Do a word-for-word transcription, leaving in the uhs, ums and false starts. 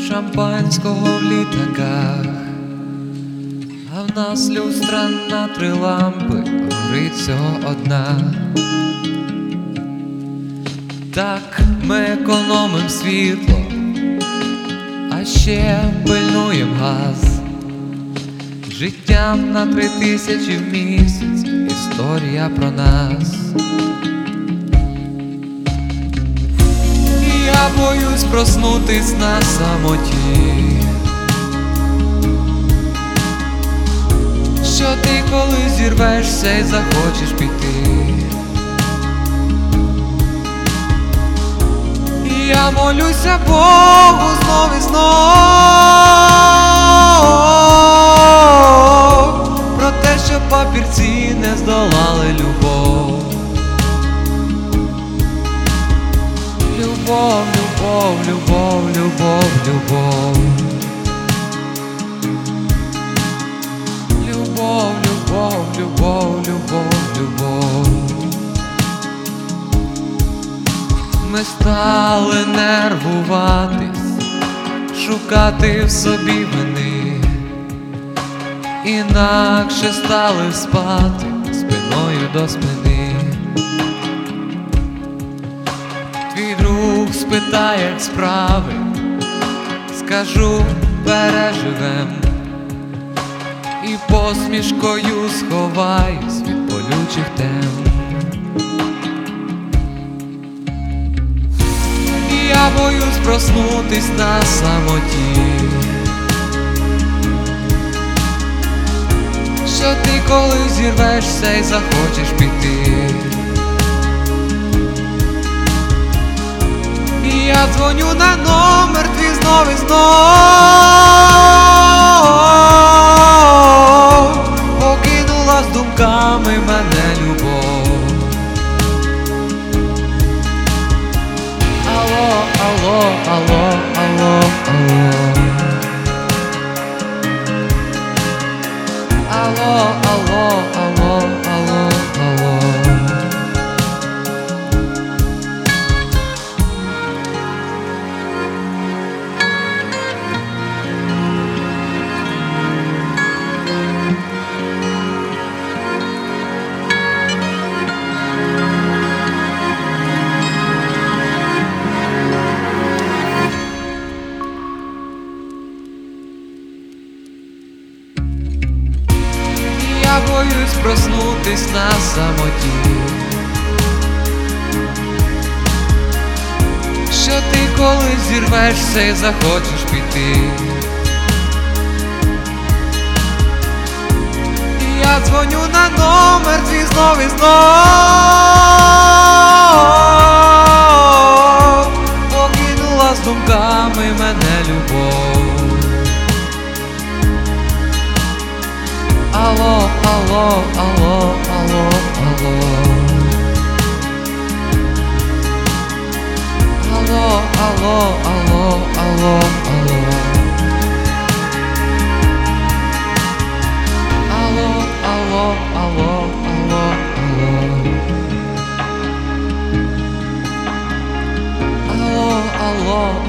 шампанського в літаках, а в нас люстра на три лампи, горить всього одна. Так ми економим світло, а ще пильнуєм газ. Життям на три тисячі в місяць, історія про нас. Я боюсь проснутись на самоті, що ти коли зірвешся і захочеш піти. І я молюся Богу знов і знов про те, щоб папірці не здолали любов. Любов, любов, любов, любов, любов. Любов, любов, любов, любов, любов. Ми стали нервуватись, шукати в собі вини, інакше стали спати спиною до спини. Твій друг спитає, як справи, скажу, переживем, і посмішкою сховаюсь від болючих тем. І я боюсь проснутись на самоті, що ти коли зірвешся і захочеш піти. І я дзвоню на номер твій знов і знов, покинула з думками мене любов. Алло, алло, алло, алло, алло. Алло, алло, алло, алло, алло. Я боюсь проснутись на самоті, що ти коли зірвешся і захочеш піти. І я дзвоню на номер твій знов і знов, покинула з думками мене любов. Алло, алло, алло, алло, алло. Алло, алло, алло, алло, алло. Алло, алло, алло, алло, алло. Алло, алло.